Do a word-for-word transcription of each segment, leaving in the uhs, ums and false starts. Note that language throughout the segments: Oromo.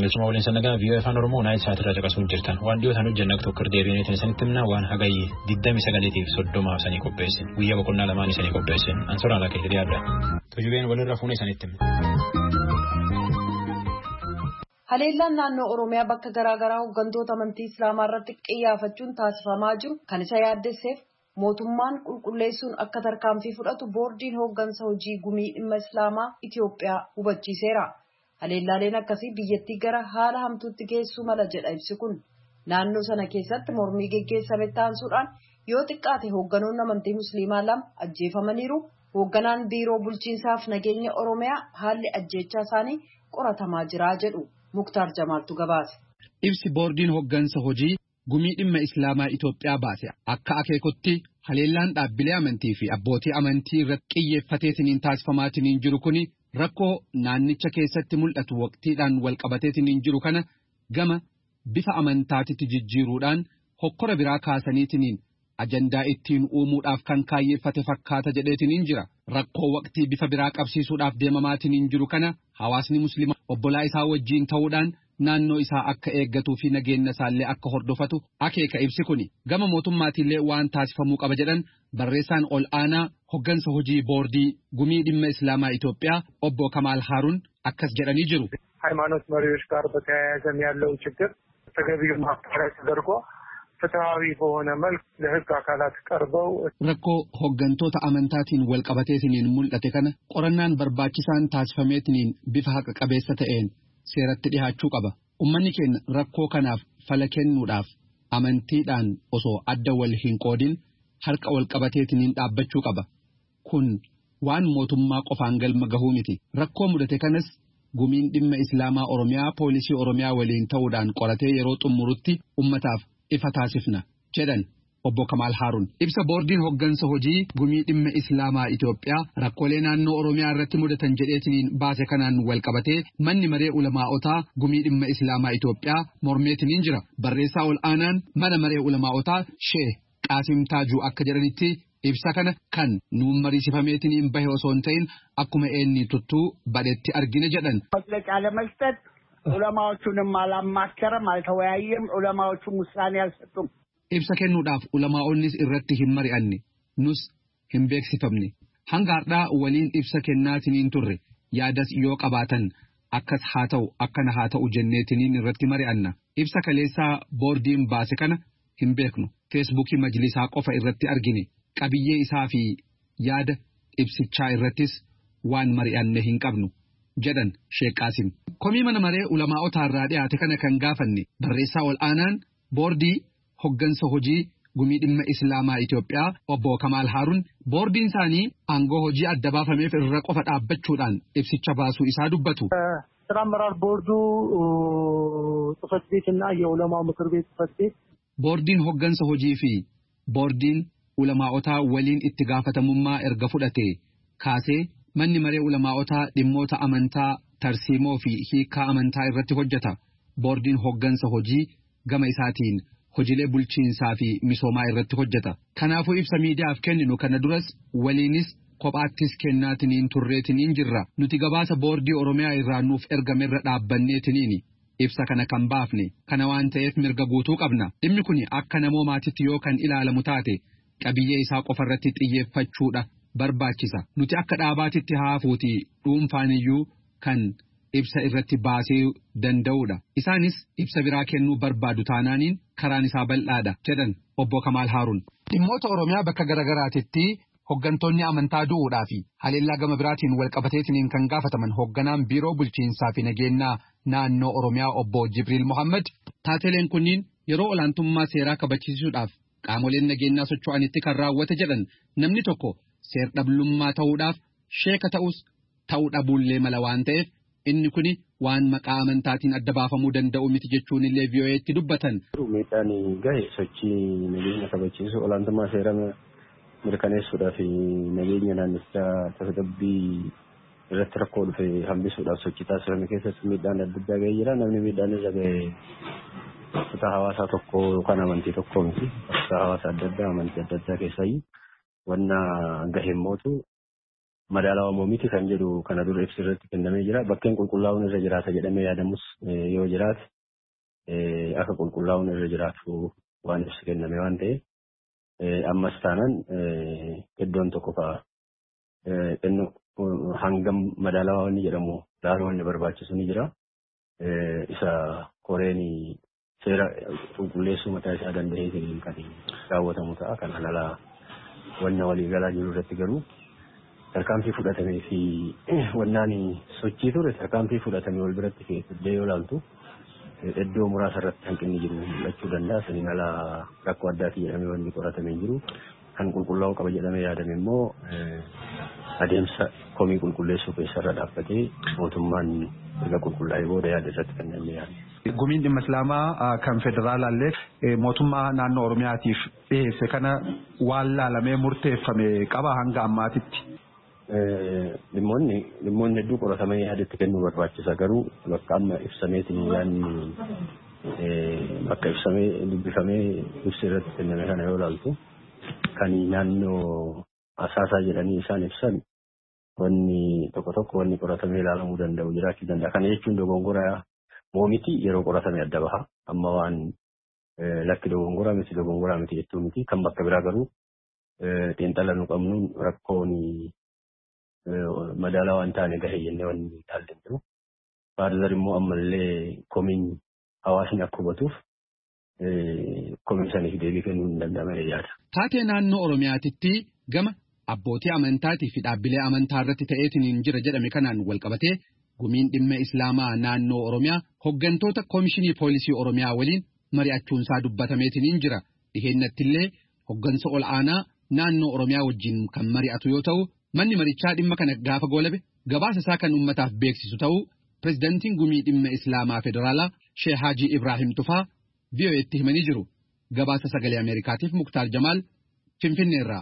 galchuma waliin sanagaa biyya afaan Oromoo naayil sa'aatirraa caqasuun jirtan waan dhiyootaan hojjenna tokko deebiin isinitti himna waan hagayyi digdamii sagaliitiif soddoma sanii qopheessin guyyaa boqonnaa lamaan isanii qopheessin ansoraa lakkee hiriyaa adda tujubeen walirra fuunee isinitti himna. Haleellaan naannoo Oromiyaa bakka garaagaraa hooggantoota amantii Islaamaa irratti xiyyeeffachuun taasifamaa jiru kan isa yaaddesseef mootummaan qulqulleessuun akka tarkaanfii fudhatu boordiin hooggansa hojii gumii dhimma Islaamaa Itiyoophiyaa hubachiiseera. Haleellaaleen akkasii biyyattii gara haala hamtuutti geessuu mala jedha ibsi kun. Naannoo sana keessatti mormii geggeessame taansuudhaan yoo xiqqaate hoogganoonni amantii Musliimaa lama ajjeefamaniiru. Hoogganaan biiroo bulchiinsaaf nageenya Oromiyaa haalli ajjeechaa isaanii qoratamaa jira jedhu Muktaar Jamaaltu gabaase. Ibsi boordiin hooggansa hojii gumii dhimma Islaamaa Itoophiyaa baase akka akeekutti haleellaan dhaabbilee amantii fi abbootii amantii irratti xiyyeeffateetiin taasifamaatiin jiru kuni rakkoo naannicha keessatti mul'atu waqtiidhaan walqabateetiin jiru kana gama bifa amantaatitti jijjiiruudhaan hokkora biraa kaasaniitiin ajandaa ittiin uumuudhaaf kan kaayyeeffate fakkaata jedheetiin jira. Rakkoo waqtii bifa biraa qabsiisuudhaaf deemamaatiin jiru kana hawaasni musliimaa obbolaa isaa wajjiin ta'uudhaan naannoo isaa akka eeggatuu fi nageenya isaallee akka hordofatu akeeka ibsi kuni gama mootummaatiillee waan taasifamuu qaba jedhan barreessaan ol aanaa hoggansa hojii boordii gumii dhimma Islaamaa Itoophiyaa obbo Kamaal Haaruun akkas jedhanii jiru. ሃይማኖት መሪዎች ጋር በተያያዘም ያለው ችግር ተገቢው ማጣራት ተደርጎ ፍትሃዊ በሆነ መልክ ለህግ አካላት ቀርበው rakkoo hoggantoota amantaatiin walqabateetiin mul'ate kana qorannaan barbaachisaan taasifameetiin bifa haqa qabeessa ta'een seeratti dhihaachuu qaba. Ummanni keenya rakkoo kanaaf fala kennuudhaaf amantiidhaan osoo adda wal hin qoodin harka wal qabateetiin dhaabbachuu qaba. Kun waan mootummaa qofaan galma gahuu miti. Rakkoo mudate kanas gumiin dhimma Islaamaa Oromiyaa poolisii Oromiyaa waliin ta'uudhaan qoratee yeroo xumurutti ummataaf ifa taasifna jedhan obbo Kamaal Haaruun. Ibsa boordiin hooggansa hojii gumii dhimma Islaamaa Itoophiyaa rakkoolee naannoo Oromiyaa irratti mudatan jedheetiin baase kanaan wal qabatee manni maree ulamaa'otaa gumii dhimma Islaamaa Itoophiyaa mormeetiin jira. Barreessaa ol aanaan mana maree ulamaa'otaa Sheeh Qaasim Taajuu akka jedhanitti ibsa kana kan nuun mariisifameetiin bahe osoo hin ta'in akkuma eenni tuttuu badhetti argine jedhan. ዑለማዎቹንም አላማከረም አልተወያየም ዑለማዎቹም ውሳኔ አልሰጡም ibsa kennuudhaaf ulamaa'onnis irratti hin mari'anne nus hin beeksifamne hanga har'aa waliin ibsa kennaatiin turre yaadas yoo qabaatan akkas haa ta'u akkana haa ta'u jenneetiin irratti mari'anna ibsa kaleessaa boordiin baase kana hin beeknu feesbuukii majlisaa qofa irratti argine qabiyyee isaa fi yaada ibsichaa irrattis waan mari'anne hin qabnu jedhan Sheekh Qaasim. Komii mana maree ulamaa'otaa irraa dhiyaate kana kan gaafanne barreessaa ol aanaan boordii hoggansa hojii gumii dhimma Islaamaa Itoophiyaa obbo Kamaal Haaruun boordiin isaanii aangoo hojii adda baafameef irra qofa dhaabbachuudhaan ibsicha baasuu isaa dubbatu. ስራ አመራር ቦርዱ ጽሕፈት ቤትና የዑለማው ምክር ቤት ጽሕፈት ቤት boordiin hoggansa hojii fi boordiin ulamaa'otaa waliin itti gaafatamummaa erga fudhate kaasee manni maree ulamaa'otaa dhimmoota amantaa tarsiimoo fi hiikaa amantaa irratti hojjeta. Boordiin hoggansa hojii gama isaatiin hojiilee bulchiinsaa fi misoomaa irratti hojjeta. Kanaafuu ibsa miidiyaaf kenninu kana duras waliinis kophaattis kennaatiin turreetiin jirra. Nuti gabaasa boordii Oromiyaa irraa nuuf ergamerra dhaabbanneetiin ibsa kana kan baafne. Kana waan ta'eef mirga guutuu qabna. Dhimmi kun akka namoomaatitti yoo kan ilaalamu taate qabiyyee isaa qofarratti xiyyeeffachuudha. Barbaachisa nuti akka dhaabaatitti haafuuti dhuunfaaniyyuu kan ibsa irratti baasee danda'uudha. Isaanis ibsa biraa kennuu barbaadu taanaaniin karaan isaa bal'aadha jedhan obbo Kamaal Haaruun. Dhimmoota Oromiyaa bakka garagaraatitti hoggantoonni amantaa du'uudhaa fi haleellaa gama biraatiin wal qabateetiin kan gaafataman hogganaan biiroo bulchiinsaa fi nageenyaa naannoo Oromiyaa obbo Jibriil Mohammed taateleen kunniin yeroo olaantummaa seeraa kabachiisuudhaaf qaamoleen nageenyaa socho'anitti kan raawwate jedhan namni tokko seer dhablummaa ta'uudhaaf sheeka ta'us ta'uu dhabuullee mala waan ta'eef inni kuni waan maqaa amantaatiin adda baafamuu danda'u miti jechuun illee V O A'tti dubbatan. Miidhaan gahe sochii nageenya kabachiisu olaantummaa seera mirkaneessuudhaa fi nageenya naannichaa tasgabbii irratti rakkoo dhufe hambisuudhaaf sochii taasifame keessatti miidhaan adda addaa gahee jira. Namni miidhaan irra gahe kutaa hawaasaa tokko yookaan amantii tokko miti. Kutaa hawaasaa adda addaa amantii adda addaa keessaayyuu wanna gahee mootu madaalawaa miti kan jedhu kana dura ibsa irratti kennamee jira. Bakkeen qulqullaa'uun irra jiraata jedhamee yaadamus yoo jiraate akka qulqullaa'uun irra jiraatu waan ibsa kenname waan ta'eef ammas taanaan iddoon tokko fa'a hangam madaalawaa inni jedhamu laaluu inni barbaachisu ni jira. Isa koreen seera qulqulleessuu mataa isaa danda'ee kan raawwatamu ta'a. Kan alalaa wanna waliigalaa jiru irratti garuu tarkaanfii fudhatamee fi wannaan sochii ture tarkaanfii fudhatamee wal biratti keessatti yoo ilaaltu iddoo muraasa irratti hanqinni jiru mul'achuu danda'a. Saniin alaa rakkoo addaatii jedhamee wanni qoratamee jiru kan qulqullaa'uu qaba jedhamee yaadame immoo adeemsa komii qulqulleessuu keessarra dhaabbatee mootummaan erga qulqullaa'ee booda yaada irratti kan namni yaadu. Gumiin dhimma Islaamaa kan federaalaallee mootummaa naannoo Oromiyaatiif dhiyeesse kana waan laalamee murteeffame qaba hanga ammaatitti. Dhimmoonni dhimmoonni hedduu qoratamanii yaadatti kennuu barbaachisa. Garuu bakka amma ibsameetiin yaadni bakka ibsamee dubbifamee ibsa irratti kenname kana yoo ilaaltu kan naannoo asaasaa jedhanii isaan ibsan wanni tokko tokko wanni qoratamee ilaalamuu danda'u jiraachuu danda'a. Kana jechuun dogongoraa moomiti yeroo qoratame adda baha. Amma waan lakki dogongoraa miti dogongoraa miti jechuu miti. Kan bakka biraa garuu xiinxala nu qabnuun rakkoon madaalaa waan taane gahee jennee wanni ilaallee jiru. Baadiyyaa immoo ammallee komiin hawaasni akka hubatuuf komiin saniif deebii kennuu hin danda'amne yaada. Taatee naannoo Oromiyaatitti gama abbootii amantaatii fi dhaabbilee amantaa irratti ta'eetiin jira jedhame kanaan wal qabatee gumiin dhimma Islaamaa naannoo Oromiyaa hoggantoota Koomishinii Poolisii Oromiyaa waliin mari'achuunsaa dubbatameetiin jira. Dhiheenyattillee hoggansa ol aanaa naannoo Oromiyaa wajjin kan mari'atu yoo ta'u manni marichaa dhimma kana gaafa goolabe gabaasa isaa kan uummataaf beeksisu ta'uu pirezidaantiin gumii dhimma Islaamaa Federaalaa Sheekh Haajii Ibrahim Tufaa V O A'tti himanii jiru. Gabaasa sagalee Ameerikaatiif Muktaar Jamaal Finfinneerraa.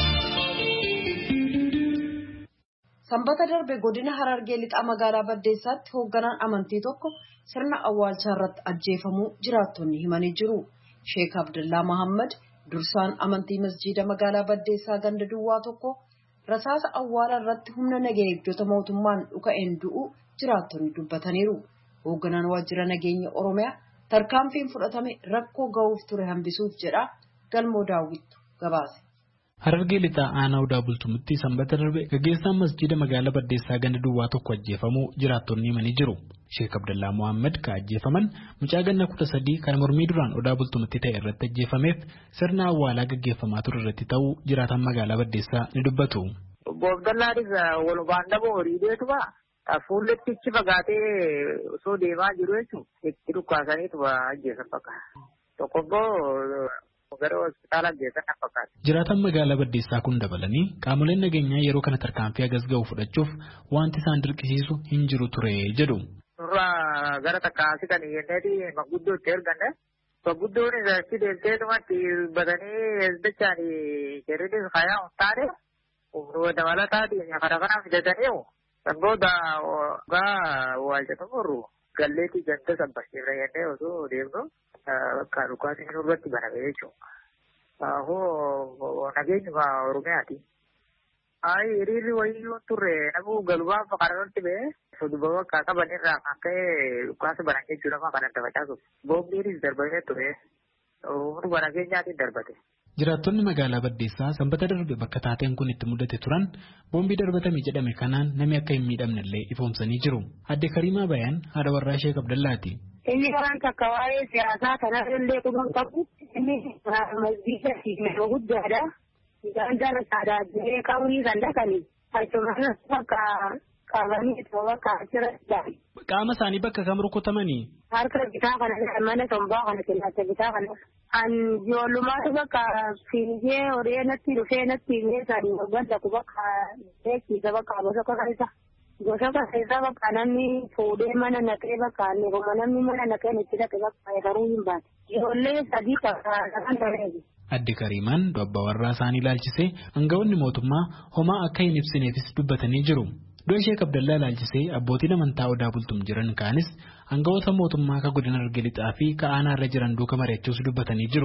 Sanbata darbe godina Harargee lixaa magaalaa Baddeessaatti hoogganaan amantii tokko sirna awwaalchaa irratti ajjeefamuu jiraattonni himanii jiru. Sheekh Abdullaa Muhammad dursaan amantii masjiida magaalaa Baddeessaa ganda duwwaa tokko rasaasa awwaala irratti humna nageenya eegdota mootummaan dhuka'een du'u jiraattonni dubbataniiru. Hoogganaan waajjira nageenya Oromiyaa tarkaanfiin fudhatame rakkoo ga'uuf ture hambisuuf jedha. Galmoo daawwittu gabaase. Harargee lixaa aanaa Odaa Bultumitti sanbata darbe gaggeessaan masjiida magaalaa Baddeessaa ganda duwwaa tokko ajjeefamuu jiraattonni himanii jiru. Sheekh Abdullaa Muhammad ka ajjeefaman mucaa ganna kudha sadii kan mormii duraan Odaa Bultumitti ta'e irratti ajjeefameef sirna awwaalaa gaggeeffamaa ture irratti ta'uu jiraatan magaalaa Baddeessaa ni dubbatu. Abdullaanis walumaan dhaboo horii beekuma fuulletti ichi fagaatee osoo deemaa jiru jechuun itti dhukkaasaniitu ajjeesan fakkaata. Tokkoffoo gara hospitaala ajjeesan fakkaata. Jiraatan magaalaa Baddeessaa kun dabalanii qaamoleen nageenyaa yeroo kana tarkaanfii hagas ga'u fudhachuuf wanti isaan dirqisiisu hin jiru ture jedhu. Suuraa gara takkaasii kan yenneeti maguddoo itti erganne. Maguddoon irratti deemteetumatti batanii dachaan jedhanii faayaa hundaane dabalataatiin kana kana fidatanii booda gaa waalchatamurru galleetii ganda sabbasiirra jennee osoo deemnu bakka dhukaatiin irratti baname jechuudha. Hoo nageenyuma Oromiyaati. Ayi hiriirri wayyuu turre namuu galubaan faqaarratti ba'ee sodubba bakka qabanirraa kan ka'e dhukaasa banan jechuudha maa kan adda facaasuuf. Boombiinis darbamee ture. Humna nageenyaatiin darbate. Jiraattonni magaalaa Baddeessaa sanbata darbe bakka taateen kun itti mudate turan boombii darbatame jedhame kanaan namni akka hin miidhamnellee ifoomsanii jiru. Adde Karimaa Bayaan haadha warraa Sheekh Abdallaati. Inni karaan takka waa'ee siyaasaa kanarrallee quban qabu inni masjiida siimee guddaadha. Gandara saadaajjee qabrii kan dhaqanii achumaan bakka qabanii bakka achirratti. Qaama isaanii bakka kam rukutamanii? Harka bitaa kana mana tombaa kana kellacha bitaa kana. An ijoollummaatu bakka fiigee horee natti dhufee natti meeshaan waggaa bakka beeksiisa bakka gosoota keessa. Gosoota keessa bakka namni fuudhee mana naqee bakka annuma namni mana naqee itti dhaqe bakka garuu hin baate. Ijoollee sadii kan ta'eefi. Adde Kariimaan dubba warraa isaanii ilaalchisee aangawoonni mootummaa homaa akka hin ibsineefis dubbatanii jiru. Du'a Sheekh Abdallaa ilaalchisee abbootiin amantaa Odaa Bultum jiran kaanis aangawoota mootummaa akka godina Harargee lixaa fi aanaa irra jiran duuka mari'achuus dubbatanii jiru.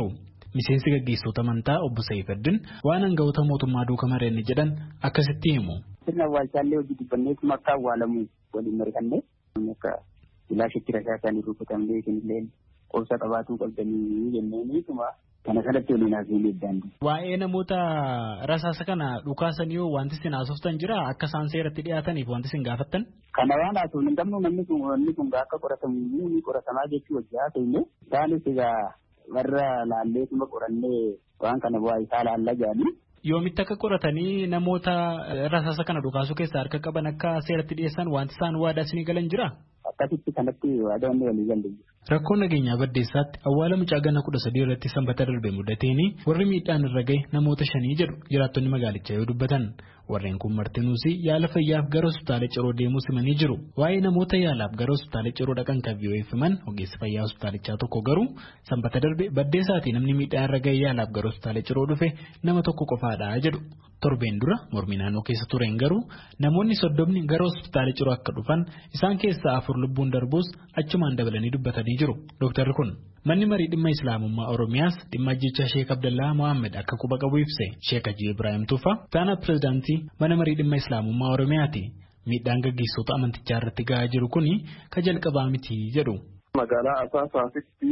Miseensi gaggeessitoota amantaa obbo Sa'ifaddin waan aangawoota mootummaa duukaa mareen jedhan akkasitti himu. Sirna awwaalchaallee hojii dubbannee akka awwaalamu waliin mari'annee akka ilaashitti rasaasanii rukutamnee isinillee qorsa qabaatuu qabdanii jenneeniituma kana kanatti waliin haasofnee daandii. Waa'ee namoota rasaasa kana dhukaasanii yoo wanti isin haasoftan jira akka isaan seeratti dhiyaataniif wanti isin gaafattan? Kana waan haasofnu hin qabnu namni kun wanni kun akka qoratamu ni qoratamaa jechuu wajjin haasofne isaanis egaa warra laalleetuma qorannee waan kana bu'aa isaa laalla jedhanii. Yoomitti akka qoratanii namoota rasaasa kana dhukaasuu keessaa harka qaban akka seeratti dhiyeessan wanti isaan waadaa isinii galan jira? Akkasitti kanatti waadaa inni walii galle. Rakkoon nageenyaa Baddeessaatti awwaala mucaa ganna kudha sadii irratti sanbata darbe mudateeni warri miidhaan irra gahe namoota shanii jedhu jiraattonni magaalichaa yoo dubbatan. Warreen kun martinuus yaala fayyaaf gara hospitaala Ciroo deemuu simanii jiru. Waa'ee namoota yaalaaf gara hospitaala Ciroo dhaqan kan vii'oo'eeffaman ogeessi fayyaa hospitaalichaa tokko garuu sanbata darbe Baddeessaatii namni miidhaan irra gahe yaalaaf gara hospitaala Ciroo dhufe nama tokko qofaadha jedhu. Torbeen dura mormii naannoo keessa tureen garuu namoonni soddomni gara hospitaala Ciroo akka dhufan isaan keessaa afur lubbuun darbuus achumaan dabalanii dubbatanii jiru. Dooktarri kun manni marii dhimma Islaamummaa Oromiyaas dhimma ajjeechaa Sheek Abdallaa Mohaammed akka quba qabu ibse. Sheek Hajii Ibrahim Tuufaa taana pirezidaantii mana marii dhimma Islaamummaa Oromiyaati. Miidhaan gaggeessitoota amantichaa irratti gahaa jiru kuni ka jalqabaa miti jedhu. Magaalaa Asaasaatti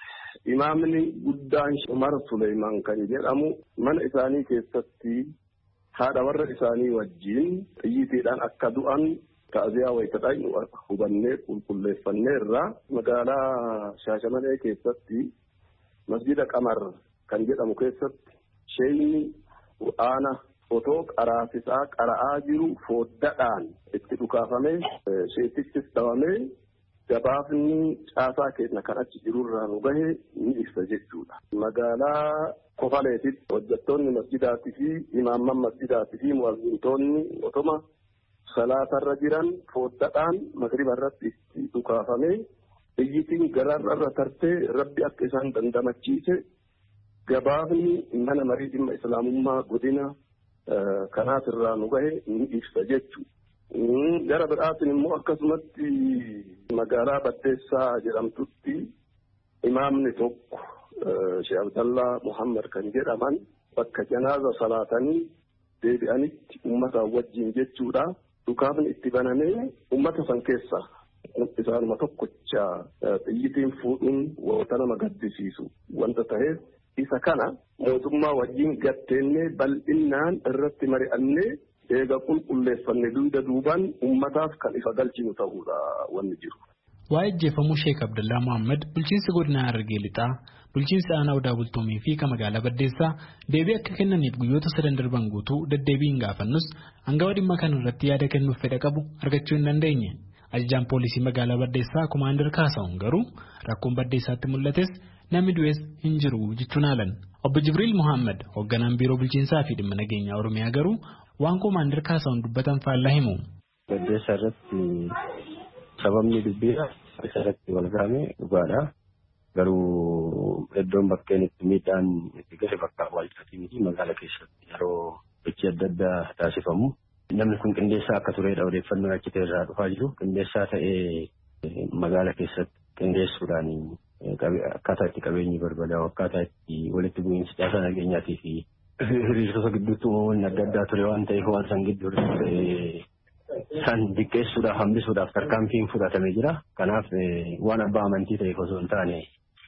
imaamni guddaan Umar Suleymaan kan jedhamu mana isaanii keessatti haadha warra isaanii wajjin xiyyiitiidhaan akka du'an ta'aziyaa wayitadhaan hubannee qulqulleeffanneerra. Magaalaa Shaashamanee keessatti masjida Qamar kan jedhamu keessatti sheeyni Qur'aana otoo qaraasisaa qara'aa jiru fooddaadhaan itti dhukaafamee sheetichis dhawamee gabaafni caasaa keenya kan achi jirurraa nu gahe ni ibsa jechuudha. Magaalaa Kofaleetitti hojjettoonni masjidaatii fi imaamman masjidaatii fi mu'azzimtoonni otoma salaatarra jiran fooddaadhaan magriba irratti itti dhukaafamee xiyyitiin gararra tartee rabbi akka isaan dandamachiise gabaafni mana marii dhimma Islaamummaa godina kanaatirraa nu gahe ni ibsa jechuudha. Gara biraatiin immoo akkasumatti magaalaa Baddeessaa jedhamtutti imaamni tokko Sheek Abdallaa Muhammad kan jedhaman bakka janaaza salaatanii deebi'anitti uummata wajjin jechuudha. Dhukaafni itti banamee uummata san keessa isaanuma tokkocha xiyyitiin fuudhuun wanta nama gaddisiisu wanta ta'eef isa kana mootummaa wajjin gatteennee bal'innaan irratti mari'annee eega qulqulleeffanne dugda duubaan uummataaf kan ifa galchinu ta'uudha wanni jiru. Waa'ee ajjeefamuu Sheek Abdallaa Mohaammed bulchiinsi godina Harargee Lixaa, bulchiinsi aanaa Odaa Bultoomii fi kan magaalaa Baddeessaa deebii akka kennaniif guyyoota sadan darban guutuu deddeebiin gaafannus hangawa dhimma kana irratti yaada kennuuf fedha qabu argachuu hin dandeenye. Ajajaan poolisii magaalaa Baddeessaa Komaander Kaasaawun garuu rakkoon Baddeessaatti mul'ates namni du'es hin jiru jechuun haalan. Obbo Jibriil Mohaammed hoogganaan biiroo bulchiinsaa fi dhimma nageenyaa Oromiyaa garuu waan Komaander Kaasaawun dubbatan faallaa himu. Baddeessaa irratti sababni dubbiidha isarratti wal gahamee dhugaadha. Garuu iddoon bakkeen itti miidhaan itti gahe bakka awwaalchaatii miti magaalaa keessatti yeroo hojii adda addaa taasifamu. Namni kun qindeessaa akka turedha odeeffannoo achi irraa dhufaa jiru. Qindeessaa ta'ee magaalaa keessatti qindeessuudhaan akkaataa itti qabeenyi barbadaa'u akkaataa itti walitti bu'iinsi caasaa nageenyaatii fi hiriirtota gidduutti uumamuun adda addaa ture waan ta'eef waan san gidduu san diqqeessuudhaaf hambisuudhaaf tarkaanfiin fudhatamee jira. Kanaaf waan abbaa amantii ta'eef osoo hin taane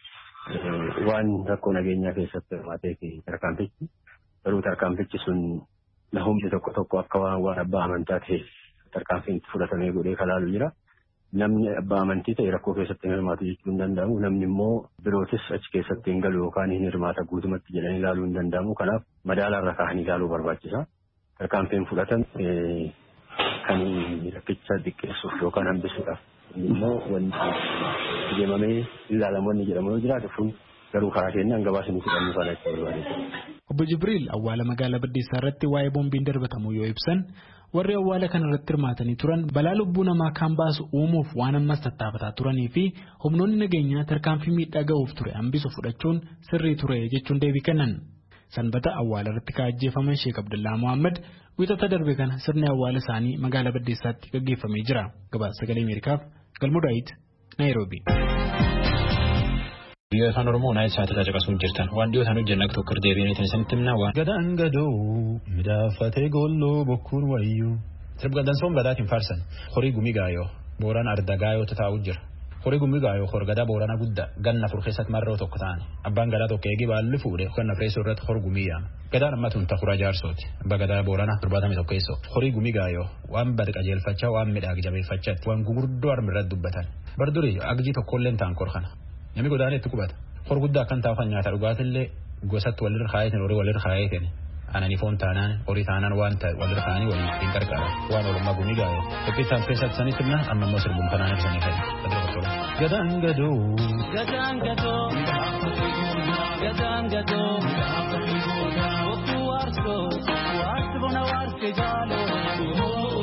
waan rakkoo nageenyaa keessatti hirmaatee fi tarkaanfichi garuu tarkaanfichi sun humni tokko tokko akka waan abbaa amantaa ta'eef tarkaanfiin fudhatamee godhee kalaalu jira. Namni abbaa amantii ta'e rakkoo keessatti hin hirmaatu jechuu hin danda'amu. Namni immoo birootis achi keessatti hin galu yookaan hin hirmaata guutumatti jedhanii ilaaluu hin danda'amu. Kanaaf madaalaarra kaa'anii ilaaluu barbaachisa. Tarkaanfiin fudhatame kan rakkicha diqqeessuuf yookaan hambisuudhaaf immoo wanti deemamee ilaalamoonni jedhamu yoo jiraatu kun garuu karaa keenyaan gabaasni fudhannuu kana itti barbaadudha. Obbo Jibriil awwaala magaalaa Baddeessaa irratti waa'ee boombiin darbatamu yoo ibsan warri awwaala kana irratti hirmaatanii turan balaa lubbuu namaa kan baasu uumuuf waan ammas tattaafataa turanii fi humnoonni nageenyaa tarkaanfii miidhaa ga'uuf ture hambisu fudhachuun sirrii ture jechuun deebii kennan. Sanbata awwaala irratti kaajjeefaman Sheek Abdallaa Mohaammed wixata darbe kana sirni awwaala isaanii magaalaa Baddeessaatti gaggeeffamee jira. Gabaasa sagalee Ameerikaaf Galmuu Daawit Naayiroobii. Biyya afaan Oromoo naayil sa'aatii caqasuun jirtan waan dhiyootaan hojjennaa tokko deebiin isinitti himna waan. Gadaan gadoo midhaafatee goolloo bokkuun wayyuu. Sirba dansoom gadaatiin faarsan horii gumii gaayoo booraan arda gaayootu taa'u jira. Horii gumii gaayoo horgadaa boorana guddaa ganna fur keessatti marroo tokko ta'an abbaan gadaa tokko eegi baalli fuudhe ganna fireessoo irratti hor gumii yaama. Gadaan amma tun takuraa jaarsooti abbaa gadaa boorana torbaatamii tokko keessoo horii gumii gaayoo waan bada qajeelfachaa waan midhaag jabeeffachaatti waan gugurdoo armi irratti dubbatan. Bardurii agji tokkolleen ta'an korkana. Namni godaanee itti qubata. Hor guddaa akkan taa'u kan nyaata dhugaatillee gosatti walirra kaayetin horii walirra kaayetin anani foon taanaan horii taanaan waan ta'e walirra kaanii waliin ittiin gargaara waan oolmaa gumii gaayoo. Qophiitaan keessatti sanitti himna amma immoo sirbuun kanaan ibsanii fayyada. Gadaan gadoo gadaan gadoo gadaan gadoo bokkuu waarsoo waarsi bona waarsi jaaloo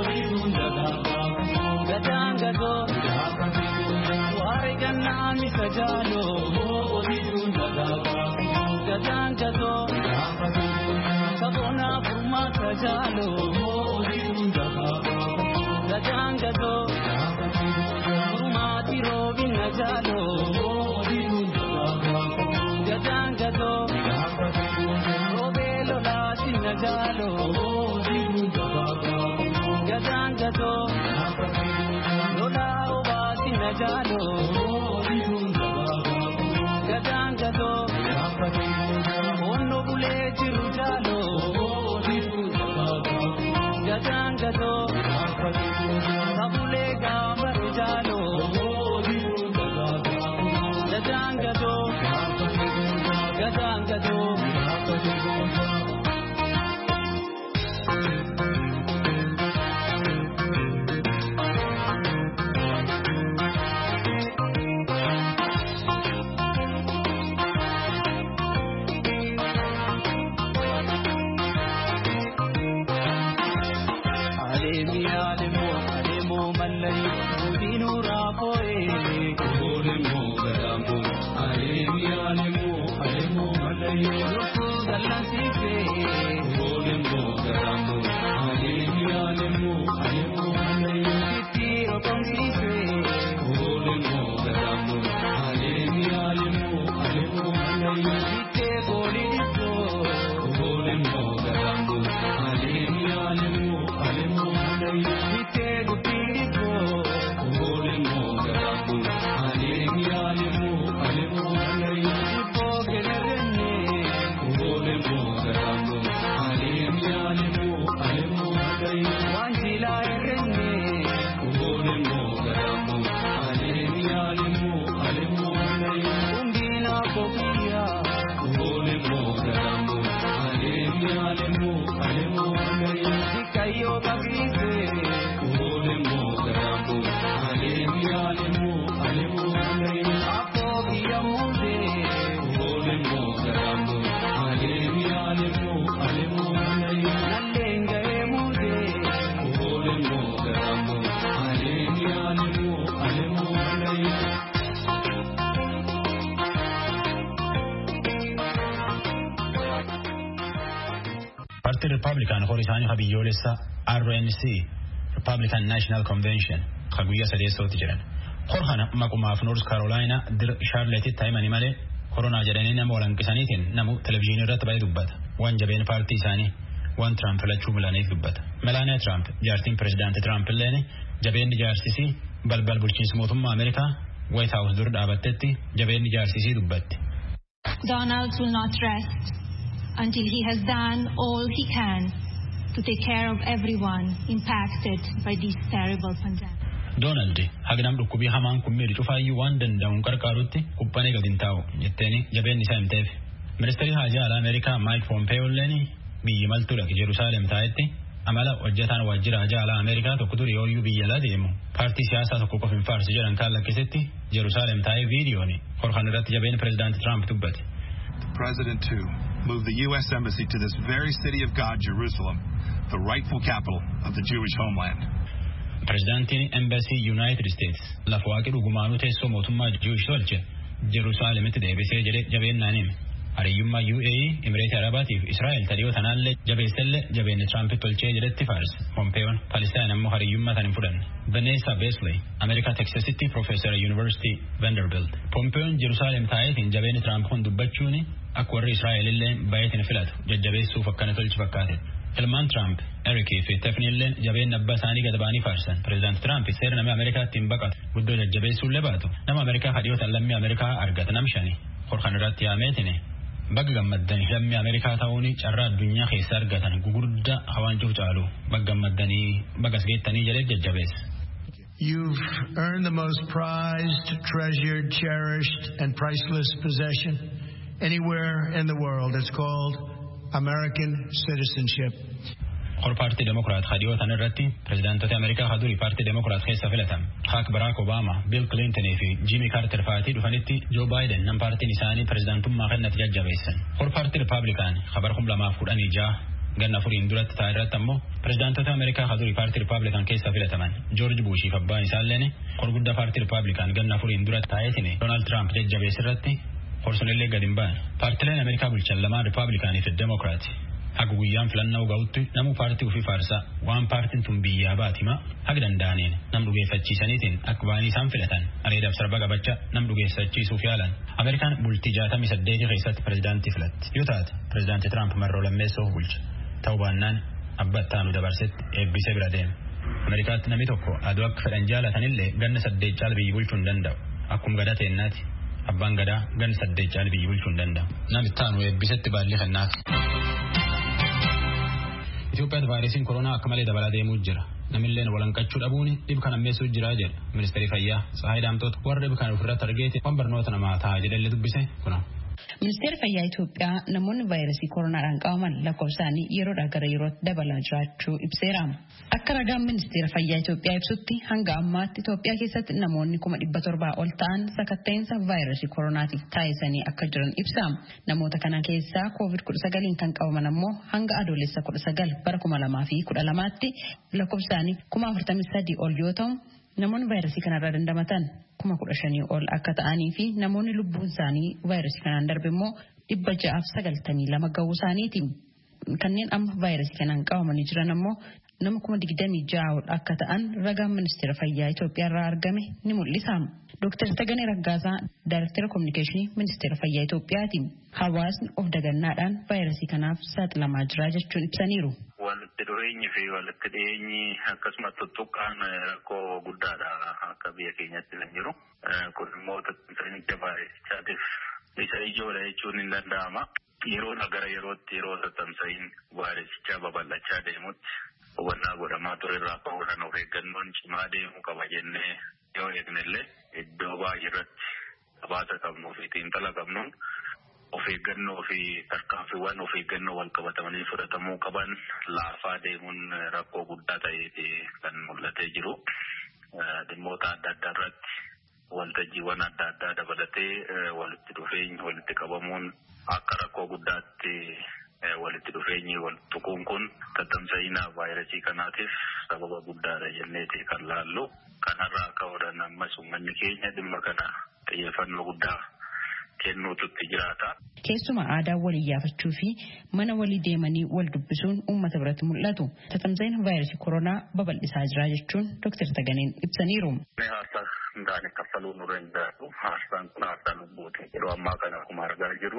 gadaan gadoo waare gannaa misa jaaloo gadaan gadoo sabona furmaata jaaloo gadaan gadoo furmaati roobina jaaloo gadaan gadoo roobee lolaatina jaaloo gadaan gadoo lolaa obaatina jaaloo gadaan gadoo onno bulee jiru jaaloo gadaan gadoo sabulee gaambaru jaaloo gadaan gadoo gadaan gadoo. Partii Republikaan horii isaanii habiyyoolessa R N C Republican National Convention kan guyyaa sadeessootti jiran. Horhana maqumaaf North Carolina dir Charlotte taa'imanii malee koronaa jedhanii nama walanqisaniitiin namu televezyiinii irratti baay'ee dubbata. Waan jabeen paartii isaanii waan Trump filachuu milaniif dubbata. Melania Trump jaartiin pirezidaantii Trump illee jabeenni jaarsisii balbal bulchiinsa mootummaa Ameerikaa White House dur dhaabattetti jabeenni jaarsisii dubbatti. Donald will not rest until he has done all he can to take care of everyone impacted by this terrible pandemic. Donald hagnam dhukkubii hamaan kun miidhu cufaayyuu waan danda'uun qarqaarutti quphanee gadi hin taa'u jetteeni jabeenni isaa himteef. Ministeerri haajaa alaa Ameerikaa Mike Pompeo illeen biyyi maltuudha Jerusalem taa'etti amala hojjetaan waajjira haajaa alaa Ameerikaa tokko ture yooyyuu biyya alaa deemu paartii siyaasaa tokko qofa hin faarsi jedhan kaan lakkisetti Jerusalem taa'ee viidiyooni horkan irratti jabeen pirezidaantii Trump dubbate. President too moved the U S Embassy to this very city of God, Jerusalem, the rightful capital of the Jewish homeland. Prezidaantiin Embassy United States lafa waaqii dhugumaanuu teessoo mootummaa Jewish tolche Jerusalemitti deebisee jedhee jabeennaan hime. Hariyyummaa U A E, Imireetii Arabaatiif Israa'el tadhiyoo tanaallee jabeessellee jabeenni Tiraampitti tolchee jedhetti faarse. Pompeeyoon Palestaan ammoo hariyyummaa tan hin fudhanne. Vanessa Besley, Ameerikaa Teksasitti Profeesara Yuunivarsiitii Vanderbilt. Pompeeyoon Jerusaalem taa'eetiin jabeenni Tiraamp kun dubbachuun akka warri Israa'elillee baay'eetiin filatu jajjabeessuuf akkana tolchi fakkaate. Ilmaan Tiraamp, Erikii fi Tefnilleen jabeenni abbaa isaanii gad ba'anii faarsan. Pireezidaanti Tiraamp seera namni Ameerikaatti hin baqatu guddoo jajjabeessuullee baatu. Nama Ameerikaa hadhiyootaan lammii Ameerikaa argata nam shani. Horkan irratti yaameetini. Bagga gammaddanii lammii Ameerikaa ta'uun carraa addunyaa keessa argatan gugurdaa hawaanjuu caalu bagga gammaddanii bagas geettanii jedhee jajjabeessa. You've earned the most prized, treasured, cherished, and priceless possession anywhere in the world. It's called American citizenship. Hor paartii Demokiraat hadhiyootan irratti pireezidaantota Ameerikaa hadurii paartii Demokiraat keessa filatan. Haak Barack Obama, Bill Clinton fi Jimmy Carter fa'aatii dhufanitti Joe Biden nam paartiin isaanii pireezidaantummaa kennatti jajjabeessan. Hor paartii Ripaablikaan habar kum lamaaf kudhanii ja'a ganna furiin duratti ta'a irratti ammoo pireezidaantota Ameerikaa hadurii paartii Ripaablikaan keessa filataman. George Bush fi abbaan isaalleen hor guddaa paartii Ripaablikaan ganna furiin duratti taa'eetiin Donald Trump jajjabeessirratti horsunillee gad hin baane. Paartileen Ameerikaa bulchan lamaan Ripaabilikaanii fi Demokiraati. Haga guyyaan filannoo ga'utti namu paartii ofii faarsaa waan paartiin tun biyyaa baatima haga danda'aniin nam dhugeeffachiisaniitiin akka baanii isaan filatan areedaaf sarba qabachaa nam dhugeeffachiisuuf yaalan. Ameerikaan bultii jaatamii saddeetii keessatti pireezidaantii filatti yoo taate pireezidaantii Tiraamp marroo lammeessoo bulcha ta'uu baannaan abbattaanu dabarsetti eebbisee bira deema. Ameerikaatti namni tokko aduu akka fedhan jaalatanillee ganna saddeet caala biyyi bulchuu hin danda'u akkuma gadaa teennaati. Abbaan gadaa ganna saddeet caala biyyi bulchuu hin danda'u. Namittaanu eebbisetti baallee kennaaf. Itoophiyaatti vaayirasiin koronaa akka malee dabalaa deemuu jira. Namilleen walanqachuu dhabuun dhib kan ammeessuu jira jedha ministeerri fayyaa Tsahaay Daamtoot warra dhib kan ofirratti argeeti waan barnoota namaa ta'a jedhallee dubbise kuna. Ministeerri fayyaa Itoophiyaa namoonni vaayirasii koronaadhaan qabaman lakkoofsaanii yeroodhaa gara yerootti dabalaa jiraachuu ibseera. Akka ragaan ministeera fayyaa Itoophiyaa ibsutti hanga ammaatti Itoophiyaa keessatti namoonni kuma dhibba torbaa ol ta'an sakatta'insa vaayirasii koronaatiif taa'isanii akka jiran ibsa. Namoota kana keessaa koovid kudha sagaliin kan qabaman ammoo hanga adoolessa kudha sagal bara kuma lamaa fi kudha lamaatti lakkoofsaanii kuma afurtamii sadii ol yoo ta'u namoonni vaayirasii kanarraa dandamatan kuma kudha shanii ol akka ta'anii fi namoonni lubbuun isaanii vaayirasii kanaan darbe immoo dhibba ja'aaf sagaltamii lama ga'uu isaaniiti. Kanneen amma vaayirasii kanaan qabamanii jiran ammoo nama kuma digdamii ja'a ol akka ta'an ragaan ministeera fayyaa Itoophiyaa irraa argame ni mul'isa. Dooktar Taganee Raggaasaa Daayirektara Kominikeeshinii ministeera fayyaa Itoophiyaati. Hawaasni of dagannaadhaan vaayirasii kanaaf saaxilamaa jira jechuun ibsaniiru. Walitti dhufeenyi fi walitti dhiyeenyi akkasumas tuttuqqaan rakkoo guddaadha akka biyya keenyatti kan jiru. Kun immoo tajaajila vaayirasichaatiif isa ijoodha jechuun hin danda'ama. Yeroodha gara yerootti yeroo tatamsa'iin vaayirasichaa babal'achaa deemutti hubannaa godhamaa ture irraa ka'uudhaan of eeggannoon cimaa deemuu qaba jennee yoo eegnellee iddoo baay'ee irratti habaasa qabnuu fi xiinxala qabnuun of eeggannoo fi tarkaanfiiwwan of eeggannoo wal qabatamanii fudhatamuu qaban laafaa deemuun rakkoo guddaa ta'eeti kan mul'atee jiru. Dhimmoota adda addaa irratti waltajjiiwwan adda addaa dabalatee walitti dhufeenyi walitti qabamuun akka rakkoo guddaatti walitti dhufeenyi wal tuquun kun tatamsa'ina vaayirasii kanaatiif sababa guddaadha jenneeti kan laallu. Kanarraa ka'uudhaan ammas uummanni keenya dhimma kana xiyyeeffannoo guddaa kennuututti jiraata. Keessumaa aadaa walii yaafachuu fi mana walii deemanii wal dubbisuun uummata biratti mul'atu. Tatamsa'ina vaayirasii koronaa babal'isaa jira jechuun Dooktar Taganeen ibsaniiru. Ndaani kaffaluu nurra hin jiraatu. Haasaan kun haasaa lubbuuti. Yeroo ammaa kana akkuma argaa jirru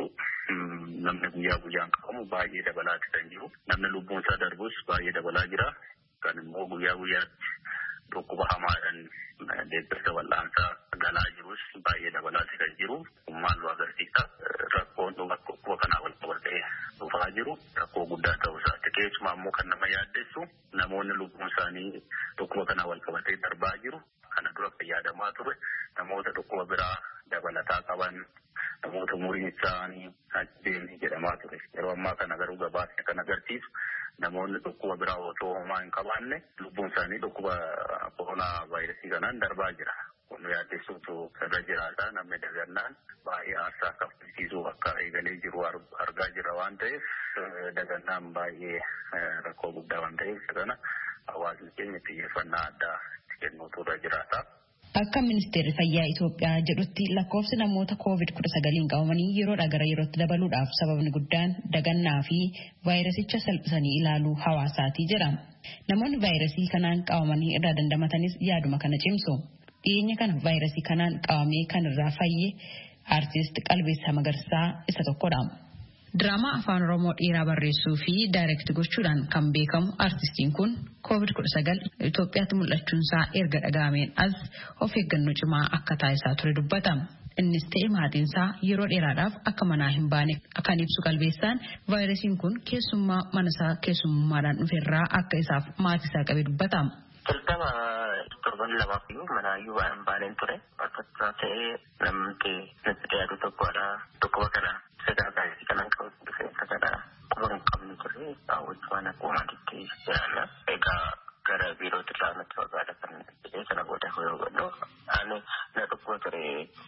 namni guyyaa guyyaan qabamu baay'ee dabalaati kan jiru. Namni lubbuun isaa darbus baay'ee dabalaa jira. Kan immoo guyyaa guyyaatti dhukkuba hamaadhaan deeggarsa wal'aansaa galaa jirus baay'ee dabalaati kan jiru. Maal nu agarsiisa? Rakkoon dhukkuba kanaa wal qabatee dhufaa jiru rakkoo guddaa ta'uu isaati. Keessumaa immoo kan nama yaaddessu namoonni lubbuun isaanii dhukkuba kanaa wal qabatee darbaa jiru. Kana dura fayyadamaa ture namoota dhukkuba biraa dabalataa qaban namoota umuriin isaanii deemee jedhamaa ture. Yeroo ammaa kana garuu gabaasni kan agarsiisu namoonni dhukkuba biraa otoo homaa hin qabaanne lubbuun isaanii dhukkuba koronaa vaayirasii kanaan darbaa jira. Kun yaaddessuutu irra jiraata. Namni dagannaan baay'ee aarsaa kaffalchiisuu akka eegalee jiru argaa jira waan ta'eef dagannaan baay'ee rakkoo guddaa waan ta'eef kana hawaasni keenya xiyyeeffannaa addaa kennuutu irra jiraata. Akka ministeerri fayyaa Itoophiyaa jedhutti lakkoofsi namoota koovid kudha sagaliin qabamanii yeroodhaa gara yerootti dabaluudhaaf sababni guddaan dagannaa fi vaayirasicha salphisanii ilaaluu hawaasaati jedha. Namoonni vaayirasii kanaan qabamanii irraa dandamatanis yaaduma kana cimsu. Dhiyeenya kana vaayirasii kanaan qabamee kan irraa fayye Artiist Qalbeessaa Magarsaa isa tokkodha. Diraamaa afaan Oromoo dheeraa barreessuu fi daayirekti gochuudhaan kan beekamu artistiin kun koovid kudha sagal Itoophiyaatti mul'achuunsaa erga dhaga'ameen as of eeggannoo cimaa akka taasisaa ture dubbata. Innis ta'e maatiinsaa yeroo dheeraadhaaf akka manaa hin baane kan ibsu Qalbeessaan vaayirasiin kun keessummaa manasaa keessummaadhaan dhuferraa akka isaaf maatiisaa qabe dubbata. Jalqaba torban lamaaf iyyuu manaayyuu waan hin baaneen ture. Akka ta'ee namni nutti dhiyaatu tokkodha. Tokkuma kana sadaa vaayirasii kanaan qabu dhufee sadaa quba hin qabne ture. Hawwachumaan akkuma maatiitti jiraanna. Egaa gara biirootti irraa nutti fagaata kan jedhee sana booda yoo godhu ani na dhukkuba ture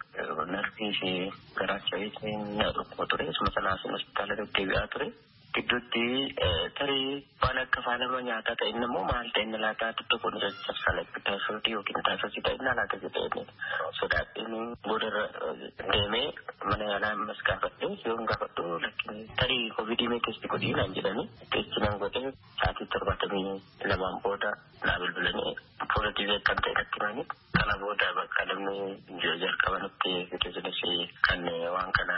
narsii fi garaacha na dhukkuba ture. Isuma sanaaf hospitaala deddeebi'aa ture. Gidduutti tarii waan akka faalama nyaataa ta'e inni immoo maal ta'e inni laataa tokko kun cabsala taasifamti yookiin taasifamti ta'e inni alaata jedhee sodaadhiin boodarra deemee mana yaalaa ammas gaafadhee yoon gaafadhu lakkin tarii koovidii mee teesti godhii naan jedhanii teesti naan godhee sa'aatii torbaatamii lamaan booda naa bilbilanii poozitiivii akkam ta'e natti himanii kana booda bakka namni jalqabanitti fiteesinis kan waan kana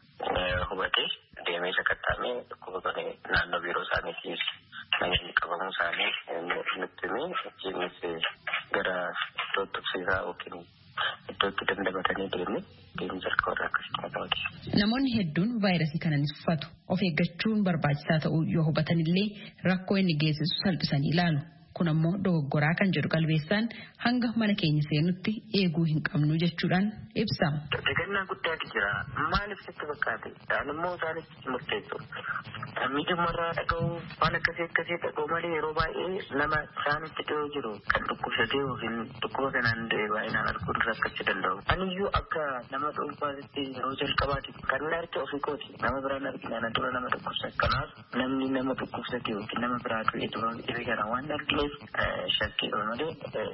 hubatee deemee sakattaamee dhukkuba kana naannoo biiroo isaaniitiif namoonni qabamuu isaanii nutti himee achiinis gara iddoo tuqsiisaa yookiin iddootti dandamatanii deemne deemni jalqabarraa akkasitti qabaate. Namoonni hedduun vaayirasii kanan uffatu of eeggachuun barbaachisaa ta'uu yoo hubatanillee rakkoo inni geessisu salphisanii ilaalu. Kun ammoo dogoggoraa kan jedhu Qalbeessaan hanga mana keenya seenutti eeguu hin qabnu jechuudhaan ibsa. Dagannaa guddaatu jira. Maaliif sitti fakkaate? Dhaan immoo isaanis murteessu. Miidhumarraa dhaga'uu waan akkasii akkasii dhaga'u malee yeroo baay'ee nama isaanitti dhiyoo jiru kan dhukkubsatee yookiin dhukkuba kanaan du'e baay'inaan arguun rakkachuu danda'u. Aniyyuu akka nama dhuunfaatti yeroo jalqabaati kan inni arge ofii kooti. Nama biraan argina na dura nama dhukkubsate. Kanaaf namni nama dhukkubsate yookiin nama biraa du'e dhibee kana waan argine shakkii malee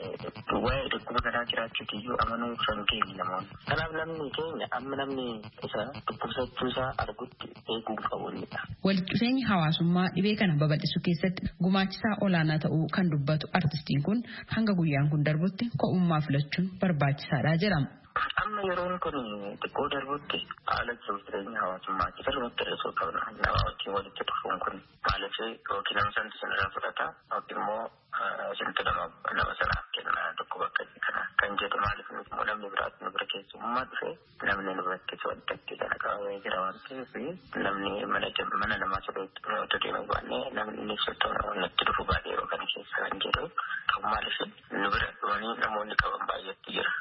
waa'ee dhukkuba kanaa jiraachuuti iyyuu amanuu san keenya namoonni. Kanaaf namni keenya amma namni isa dhukkubsachuusaa argutti eeguu qabuunidha. Walitti dhufeenyi hawaasummaa dhibee kana babal'isuu keessatti gumaachisaa olaanaa ta'uu kan dubbatu artistiin kun hanga guyyaan kun darbutti ko'ummaa filachuun barbaachisaadha jedhama. Amma yeroon kun xiqqoo darbutti haala jiruuf jireenya hawaasummaa sirriitti hir'isuu qabna. Nama wajjin walitti dhufuun kun maaliif yookiin nama santi sanirraa fudhata yookiin immoo isintu nama nama sanaaf kenna dhukkuba akkasii kana kan jedhu maaliif immoo namni biraatti nu bira keessummaa dhufe namni nu biratti waddatti kana qabamee jira waan ta'eef namni mana namaa sodootti otoo deemuu baannee namni inni sottoo natti dhufu baay'ee yeroo kana keessa kan jedhu kan maaliif nu bira dhufanii namoonni qaban baay'eetti jira.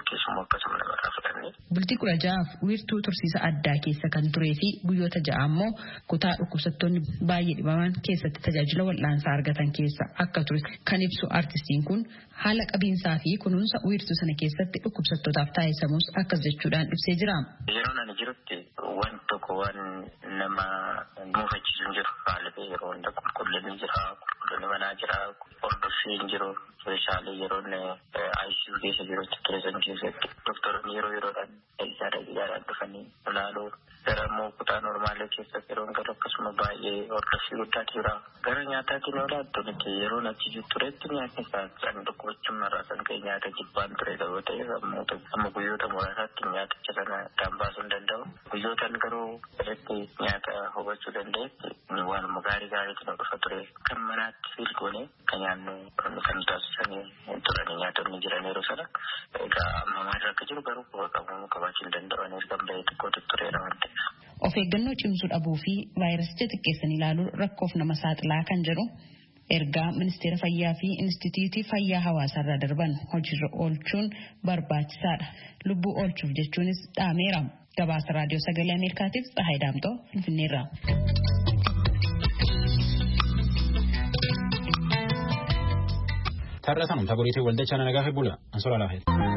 Bultii kudha ja'aaf wiirtuu tursiisa addaa keessa kan turee fi guyyoota ja'a ammoo kutaa dhukkubsattoonni baay'ee dhibaman keessatti tajaajila wal'aansaa argatan keessa akka ture kan ibsu artistiin kun haala qabiinsaa fi kunuunsa wiirtuu sana keessatti dhukkubsattootaaf taasisamus akkas jechuudhaan ibsee jira. Yeroo ani jirutti waan tokko waan nama muufachiisu hin jiru haalli yeroo hunda qulqullinni jira qulqullinni manaa jira hordoffiin jiru meeshaalee yeroo I C U keessa jirutti turesan keessatti doktoroonni yeroo yeroodhaan isaadha ijaadhaan dhufanii ilaaluu gara immoo kutaa normaalee keessatti yeroo gara akkasuma baay'ee hordoffii guddaatu jira. Gara nyaataatiin yoo laattu nuti yeroo achi turetti nyaatni isaan dhukkubachuun marraa kan ka'e nyaata jibbaan ture ta'uu ta'e amma guyyoota muraasaatti nyaaticha sana kan baasuu hin danda'u. Guyyootaan garuu irratti nyaata hubachuu danda'etti waanuma gaarii gaariitu nu dhufa ture. Kan manaatti filgoone kan nyaannu kan taasisanii turanii nyaatonni jiran yeroo sana. Egaa amma maal akka jiru garuu quba qabamuu qabaachuu hin danda'anis kan bahee xiqqootu tureera waan ta'eef. Of eeggannoo cimsuu dhabuu fi vaayirasicha xiqqeessan ilaaluun rakkoof nama saaxilaa kan jedhu ergaa ministeera fayyaa fi instituutii fayyaa hawaasaarraa darban hojiirra oolchuun barbaachisaadha. Lubbuu oolchuuf jechuunis dhaameera. Gabaasa raadiyoo sagalee Ameerikaatiif Tsahaay Daamtoo Finfinneerraa. Tarra sanum taboriitii waldachaa nagaa fi bula ansola laafeeti.